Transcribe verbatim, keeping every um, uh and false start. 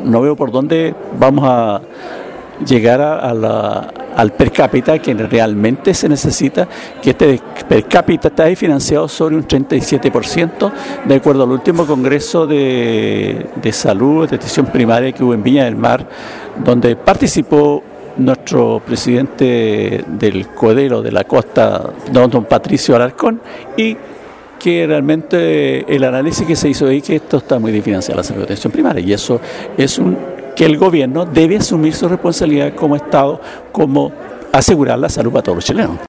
no veo por dónde vamos a llegar a, a la, al per cápita que realmente se necesita, que este per cápita está financiado sobre un treinta y siete por ciento, de acuerdo al último Congreso de, de Salud, de Atención Primaria que hubo en Viña del Mar, donde participó nuestro presidente del Codero de la Costa, don, don Patricio Alarcón, y que realmente el análisis que se hizo ahí que esto está muy desfinanciado la salud de atención primaria, y eso es un que el gobierno debe asumir su responsabilidad como Estado, como asegurar la salud para todos los chilenos.